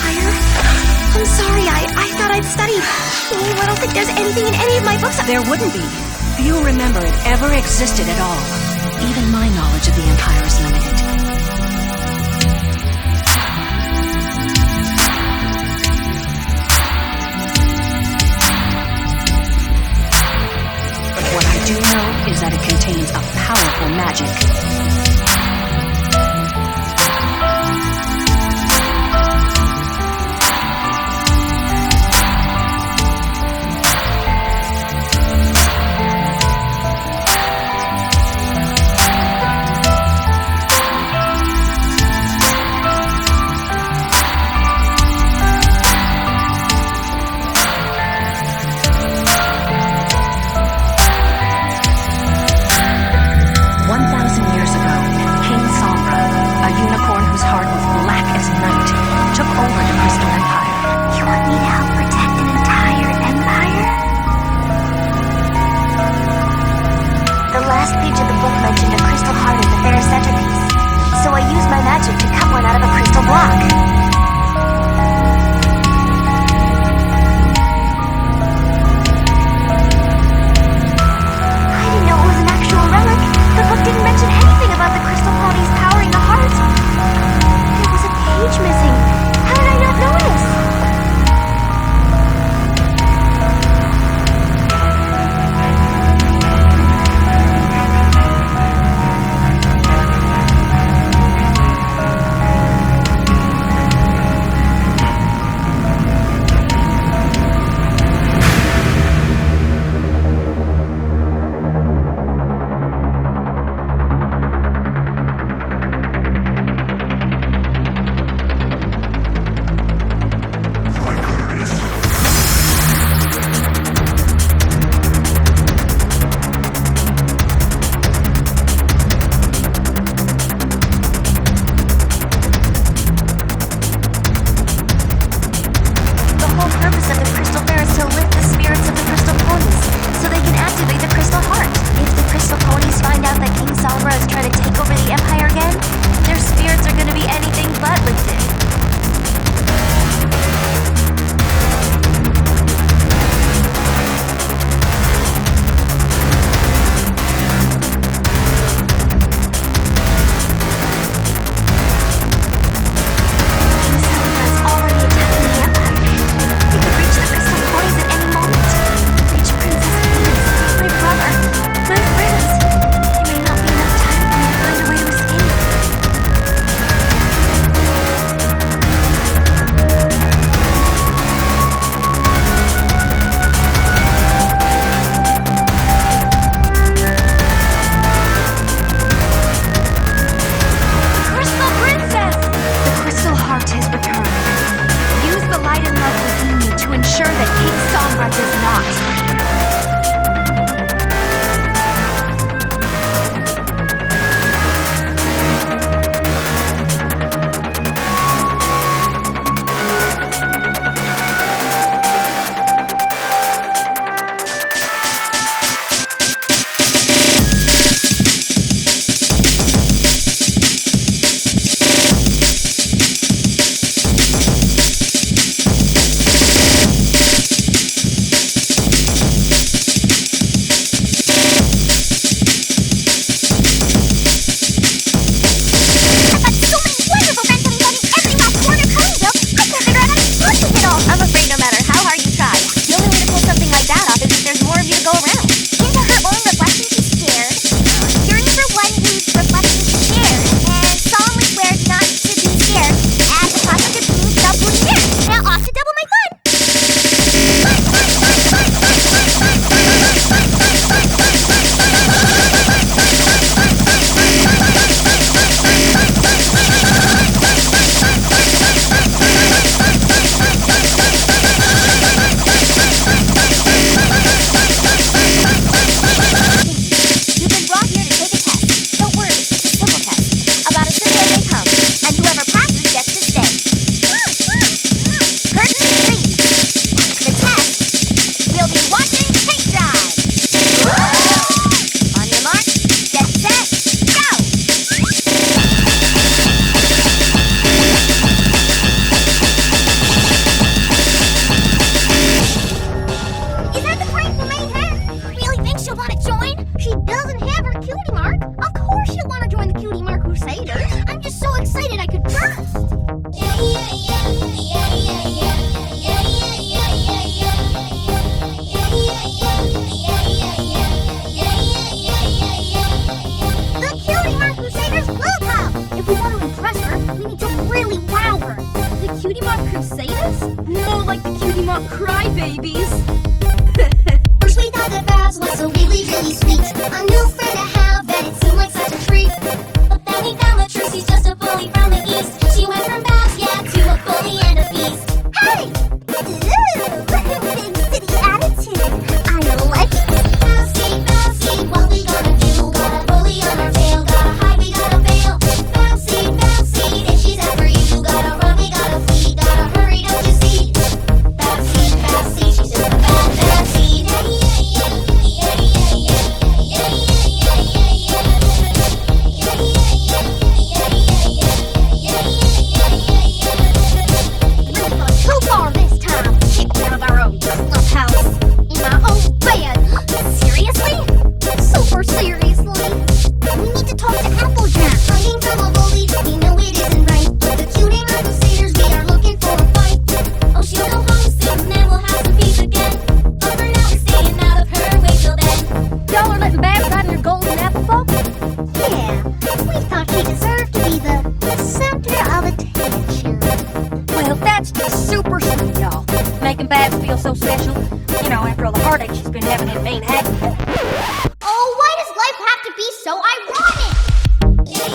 empire? I'm sorry, I thought I'd studied. Oh, I don't think there's anything in any of my books. There wouldn't be. Few remember it ever existed at all. Even my knowledge of the empire is limited. What I do know is that it contains a powerful magic. Crusaders? No, like the Cutie Mark Crybabies. First we thought that Babs was so really, really sweet. A new friend to have, and it seemed like such a treat. But then we found the truth, she's just a bully from the east. She went from Babs, yeah, to a bully and a beast. Hey! Ooh, big city attitude. I like it. Bouncy, bouncy, what we gonna do? Got a bully on our tail, gotta hide, we gotta bail. Bouncy, bouncy, if she's after you, gotta run, we gotta flee, gotta hurry, don't you see? Bouncy, bouncy, she's just a bad bouncy. Really gone too far this time. Kicked out of our own clubhouse. In my own bed. Seriously? Super seriously? We need to talk to Applejack. Hiding from a bully, we know it isn't right. The Cutie Mark Crusaders, we are looking for a fight. Oh, she'll go home soon, then we'll have some peace again. But for now, we're staying out of her way till then. Y'all are letting Babs ride in her golden apple boat? Yeah, we thought she deserved to be the center of attention. Well, that's just super sweet, y'all. Making Babs feel so special. You know, after all the heartache she's been having in Manhattan. Oh, why does life have to be so ironic?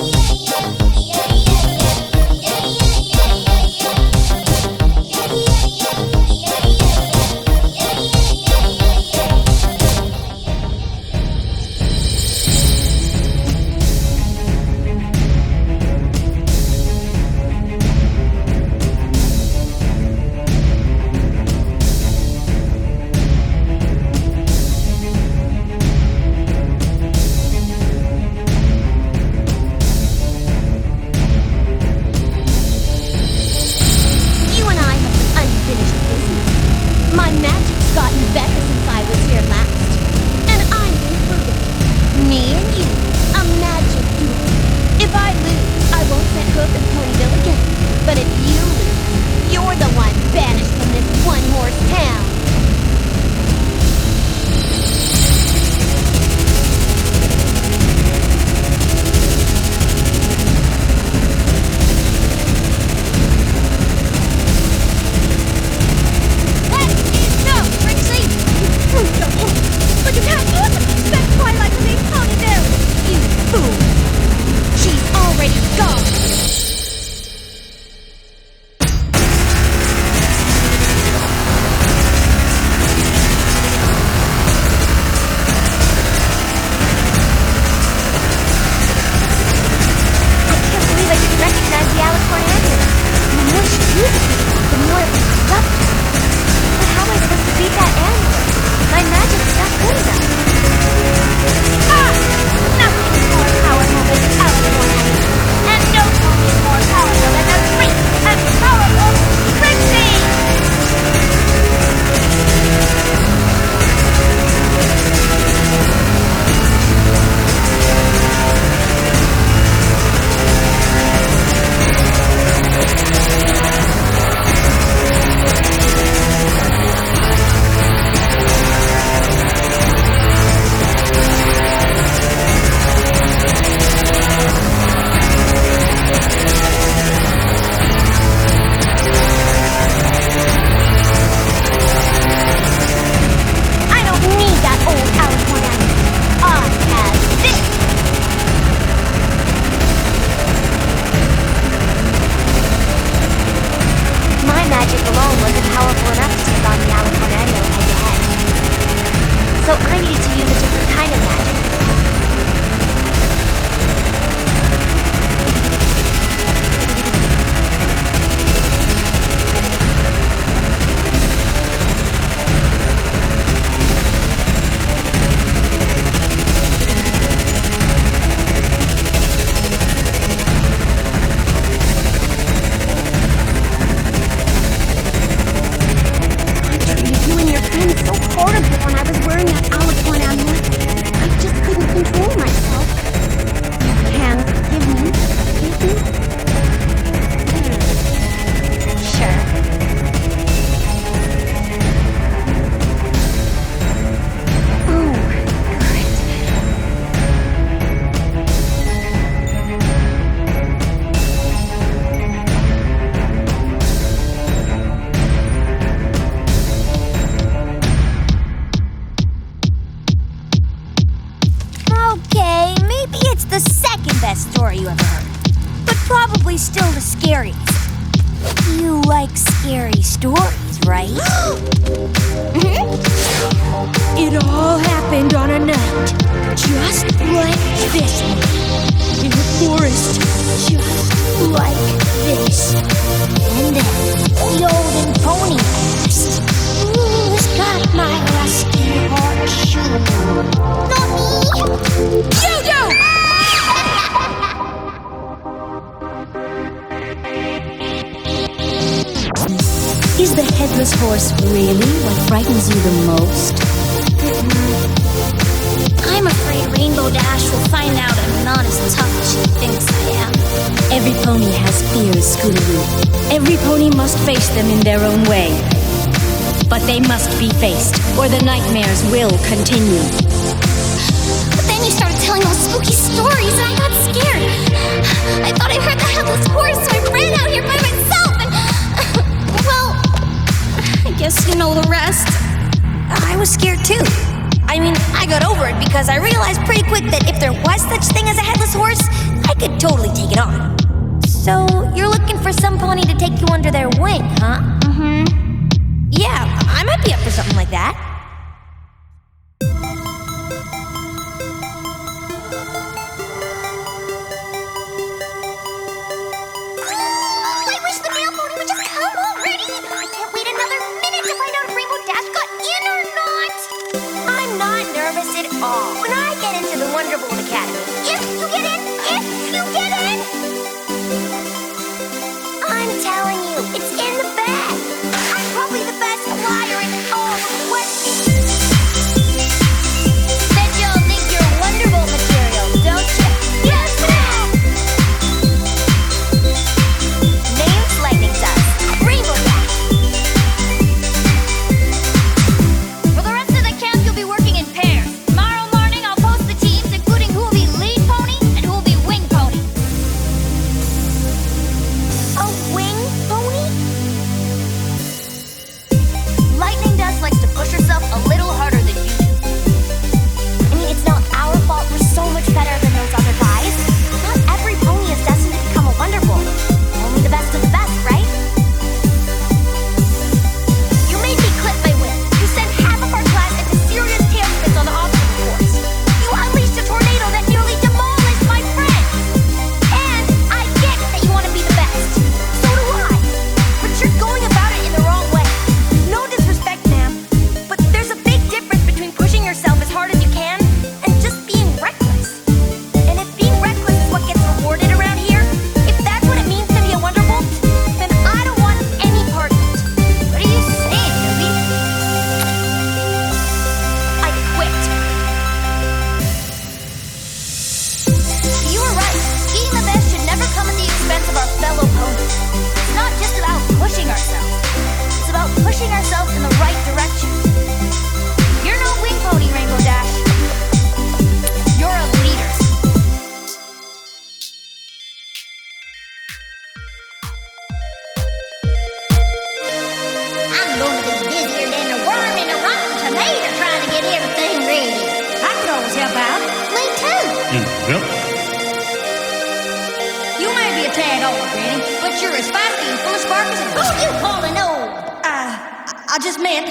You and I have some unfinished business. My magic's gotten better since I was here last. And I'm included. Me and you, a magic duel. If I lose, I won't set Hoof and Ponyville again. But if you lose, you're the one banished from this one-horse town. That is no, Trixie! probably still the scariest. You like scary stories, right? It all happened on a night, just like this one. In a forest, just like this. And then the olden pony asked, "Who's got my rusty horseshoe?" Not me! You do! Is the headless horse really what frightens you the most? I'm afraid Rainbow Dash will find out I'm not as tough as she thinks I am. Every pony has fears, Scootaloo. Every pony must face them in their own way. But they must be faced, or the nightmares will continue. But then you started telling those spooky stories and I got scared. I thought I heard the headless horse, so I ran out here by myself and... well, I guess you know the rest. I was scared too. I mean, I got over it because I realized pretty quick that if there was such thing as a headless horse, I could totally take it on. So, you're looking for some pony to take you under their wing, huh? Mm-hmm. Yeah, I might be up for something like that. I wish the male pony would just come already. I can't wait another minute to find out if Rainbow Dash got in or not. I'm not nervous at all. When I get into the Wonderbolt Academy, If you get in, I'm telling you, it's in the bag. I'm probably the best flyer in all of West. Bet y'all think you're Wonderbolt material, don't you? yes, ma'am. Name's Lightning Dust. Rainbow Dash. For the rest of the camp, you'll be working in pairs. Tomorrow morning, I'll post the teams, including who will be lead pony and who will be wing pony. A wing pony? Lightning Dust likes to push herself a little harder than you do. I mean, it's not our fault we're so much better than those other guys. Not every pony is destined to become a Wonderbolt. Only the best of the best, right? You made me clip my whip. You sent half of our class into serious tailspins on the obstacle course. You unleashed a tornado that nearly demolished my friends. And I get that you want to be the best. So do I. But you're going about it in the wrong way. No disrespect, ma'am, but there's a big difference between pushing yourself as hard as you can and just being reckless. And if being reckless is what gets rewarded around here, if that's what it means to be a Wonderbolt, then I don't want any part of it. What are you saying, Newbie? I quit. You were right. Being the best should never come at the expense of our fellow ponies. It's not just about pushing ourselves. It's about pushing ourselves in the right direction. You're no wing pony, Rainbow Dash. You're a leader. I'm going to be busier than a worm in a rotten tomato trying to get everything ready. I could always help out. Me too. Yep. You might be a tad old, Granny, but you're as feisty and full of spark as a Who you calling old? I just meant.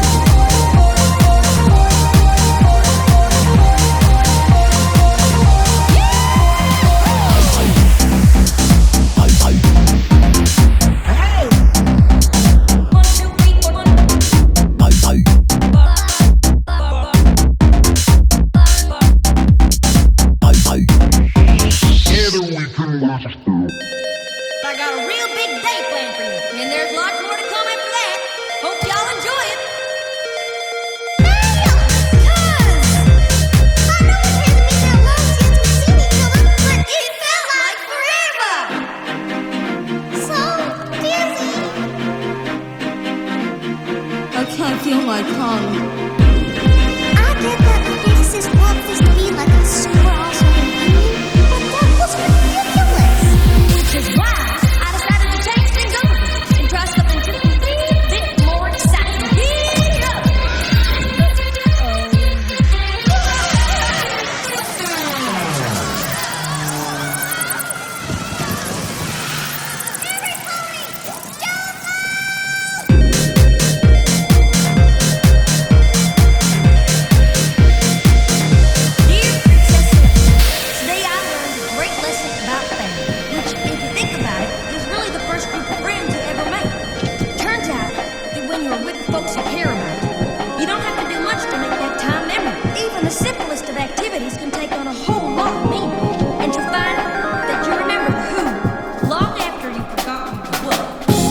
I got a real big day planned for you, and there's lots more to come after that. Hope y'all enjoy it. I can't feel my tongue. I get that the physicists want this to be like a super awesome reunion, but that was ridiculous. Which is why I decided to change things up and try something just a bit more exciting. Giddy up! folks you care about. You don't have to do much to make that time memorable. Even the simplest of activities can take on a whole lot of meaning. And you'll find that you remember the who long after you've forgotten the what.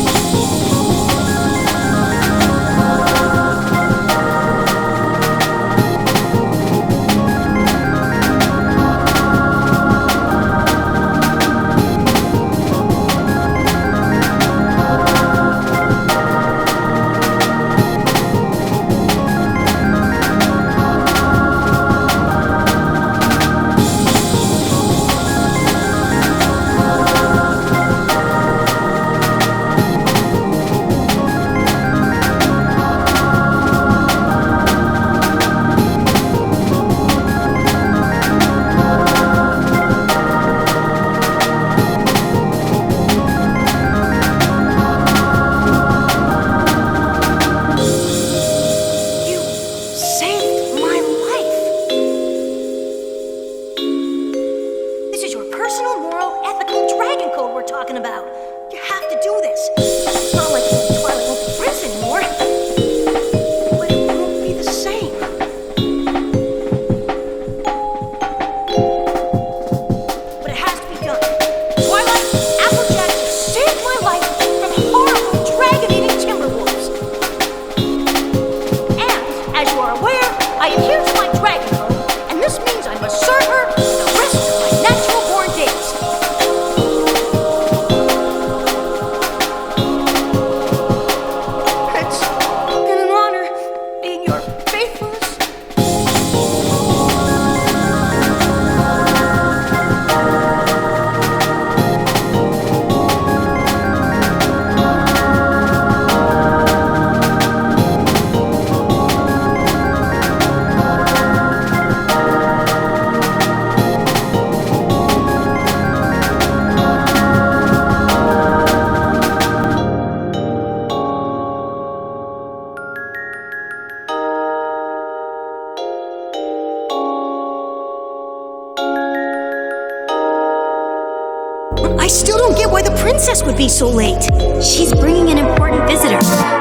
I still don't get why the princess would be so late. She's bringing an important visitor.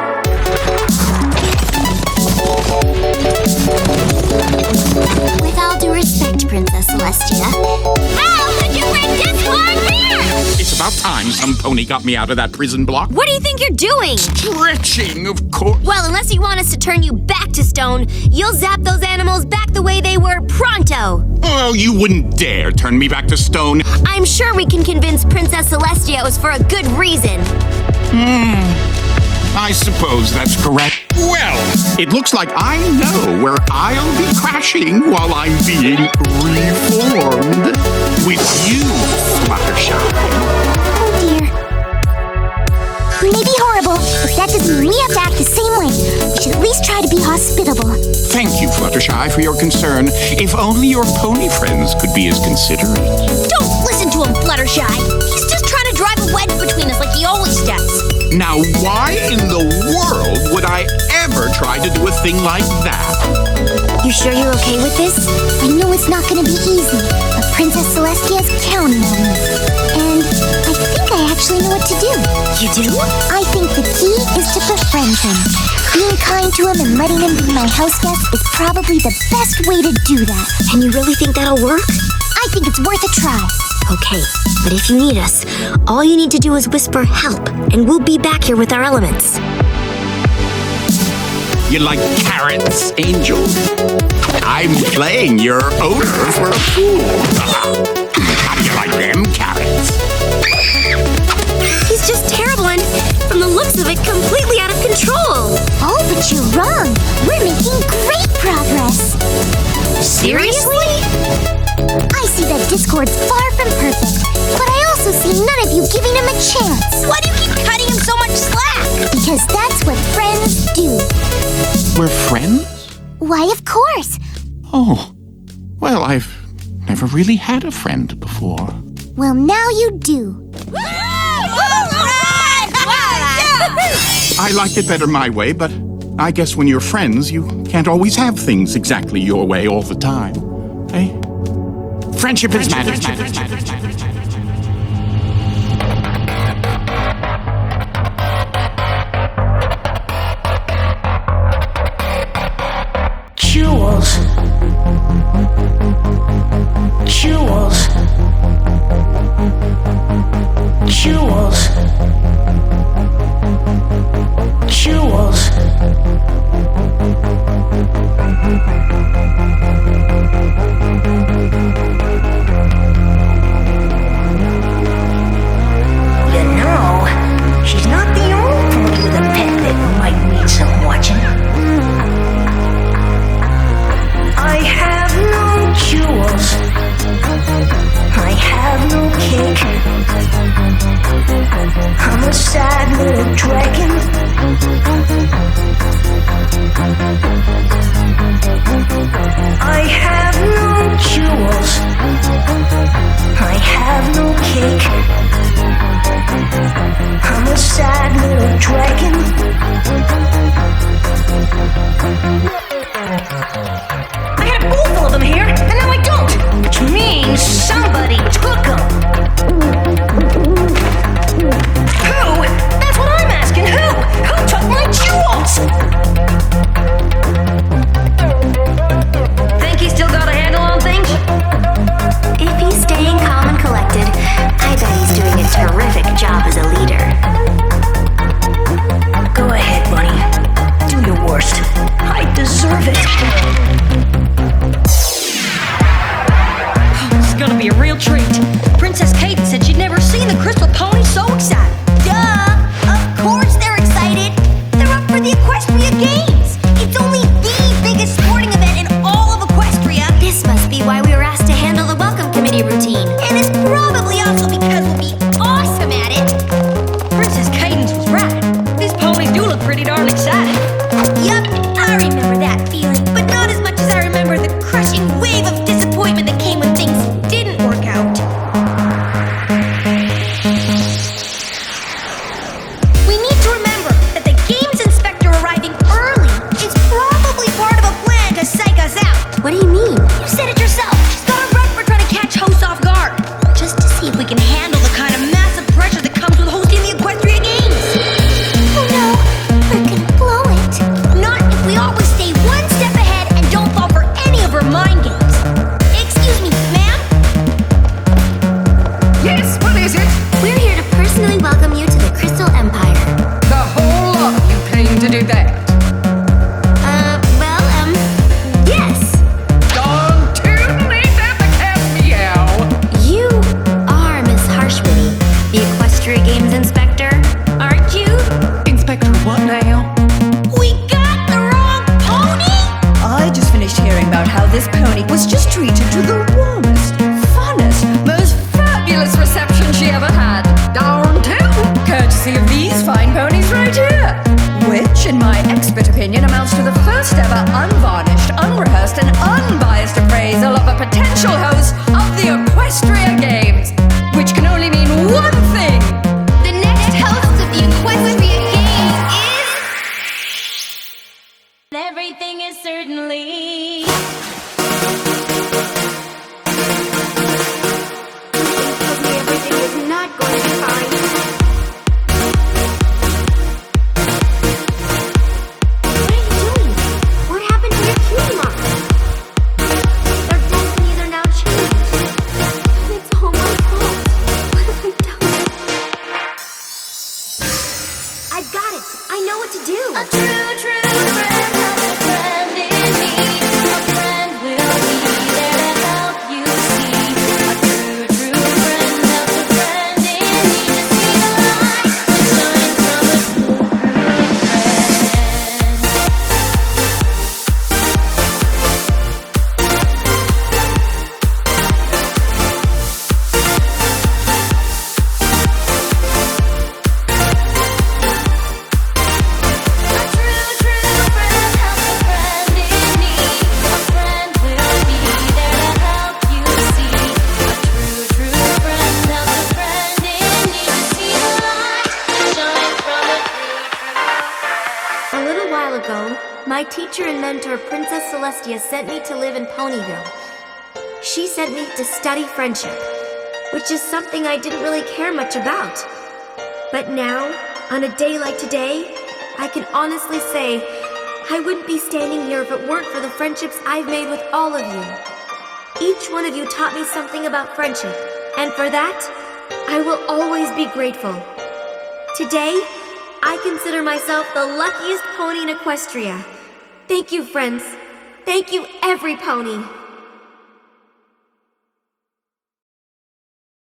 With all due respect, Princess Celestia. How did you bring Discord here? It's about time some pony got me out of that prison block. What do you think you're doing? Stretching, of course. Well, unless you want us to turn you back to stone, you'll zap those animals back the way they were pronto. Oh, you wouldn't dare turn me back to stone. I'm sure we can convince Princess Celestia it was for a good reason. I suppose that's correct. Well, it looks like I know where I'll be crashing while I'm being reformed. With you, Fluttershy. Oh dear. We may be horrible, but that doesn't mean we have to act the same way. We should at least try to be hospitable. Thank you, Fluttershy, for your concern. If only your pony friends could be as considerate. Don't listen to him, Fluttershy. He's just trying to drive a wedge between us like he always does. Now, why in the world would I ever try to do a thing like that? You sure you're okay with this? I know it's not gonna be easy, but Princess Celestia's counting on me. And I think I actually know what to do. You do? I think the key is to befriend him. Being kind to him and letting him be my house guest is probably the best way to do that. And you really think that'll work? I think it's worth a try. Okay, but if you need us, all you need to do is whisper help, and we'll be back here with our elements. You like carrots, Angel? I'm playing your owner for a fool. How do you like them carrots? He's just terrible and, from the looks of it, completely out of control. Oh, but you're wrong. We're making great progress. Seriously? I see that Discord's far from perfect, but I also see none of you giving him a chance. Why do you keep cutting him so much slack? Because that's what friends do. We're friends? Why, of course. Oh, well, I've never really had a friend before. Well, now you do. I liked it better my way, but I guess when you're friends, you can't always have things exactly your way all the time. Eh? Friendship is magic. to do that? Yes! Don't totally let the cat meow. You are Miss Harshwitty, the Equestria Games Inspector, aren't you? Inspector what now? We got the wrong pony? I just finished hearing about how this pony was just treated to the warmest, funnest, most fabulous reception she ever had. Darn tootin', courtesy of these fine ponies right here. Which, in my expert opinion, amounts to the first ever unvarnished, unrehearsed, and unbiased appraisal of a potential host of the Equestria Games. Which can only mean one thing. The next host of the Equestria Games is... Everything is certainly. Everything is not going to be fine. What are you doing? What happened to your cutie mark? Their destinies are now changed. It's all my fault. What have I done? I've got it. I know what to do. A true friend helps a friend in need. A friend will be there to help you see. A true friend helps a friend in need to see the light that shines from a true friend. A true friend helps a friend in need. A friend will be there to help you see. A true friend helps a friend in need to see the light that shines from a true A little while ago, my teacher and mentor, Princess Celestia, sent me to live in Ponyville. She sent me to study friendship, which is something I didn't really care much about. But now, on a day like today, I can honestly say I wouldn't be standing here if it weren't for the friendships I've made with all of you. Each one of you taught me something about friendship, and for that, I will always be grateful. Today, I consider myself the luckiest pony in Equestria. Thank you, friends. Thank you, every pony.